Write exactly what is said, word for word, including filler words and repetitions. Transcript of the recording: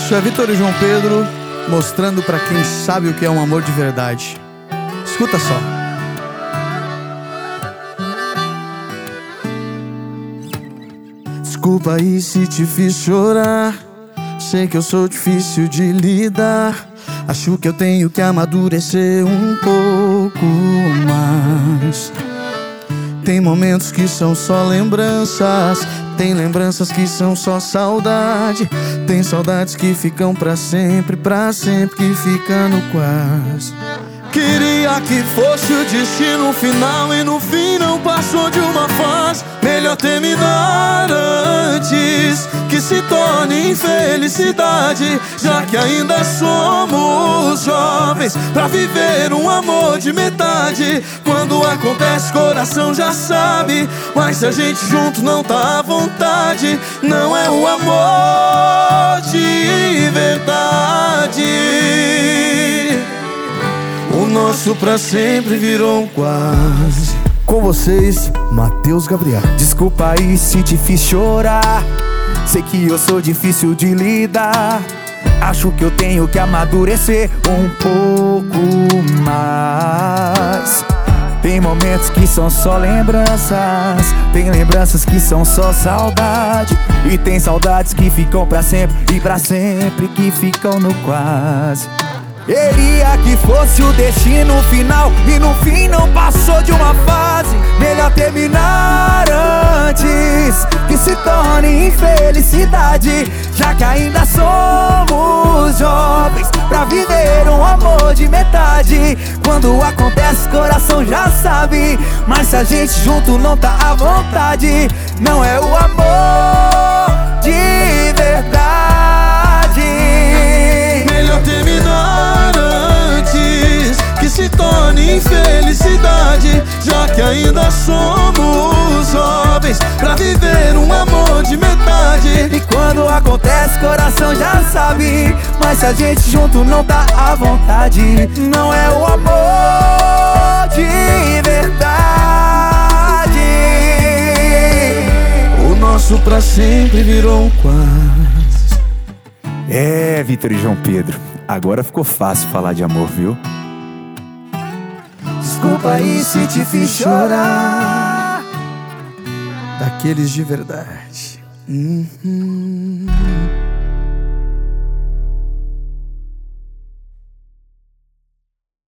Isso é Vitor e João Pedro mostrando pra quem sabe o que é um amor de verdade. Escuta só. Desculpa aí se te fiz chorar. Sei que eu sou difícil de lidar. Acho que eu tenho que amadurecer um pouco mais. Tem momentos que são só lembranças, tem lembranças que são só saudade. Tem saudades que ficam pra sempre, pra sempre que fica no quase. Queria que fosse o destino final e no fim não passou de uma fase. Melhor terminar antes que se torne infelicidade, já que ainda somos jovens pra viver um amor de metade. Quando acontece coração já sabe, mas se a gente junto não tá à vontade, não é o amor de verdade. O nosso pra sempre virou um quase. Com vocês, Matheus Gabriel. Desculpa aí se te fiz chorar. Sei que eu sou difícil de lidar. Acho que eu tenho que amadurecer um pouco mais. Tem momentos que são só lembranças, tem lembranças que são só saudade. E tem saudades que ficam pra sempre e pra sempre que ficam no quase. Queria que fosse o destino final e no fim não passou de uma fase. Melhor terminar antes que se torne infelicidade, já que ainda somos jovens pra viver um amor de metade. Quando acontece coração já sabe, mas se a gente junto não tá à vontade, não é o amor de verdade. Melhor terminar antes que se torne infelicidade, já que ainda somos jovens pra viver um amor de metade. E quando acontece coração já sabe, mas se a gente junto não tá à vontade, não é o amor de verdade. O nosso pra sempre virou um quase. É, Vitor e João Pedro, agora ficou fácil falar de amor, viu? Desculpa aí se te fiz chorar. Daqueles de verdade. Uhum.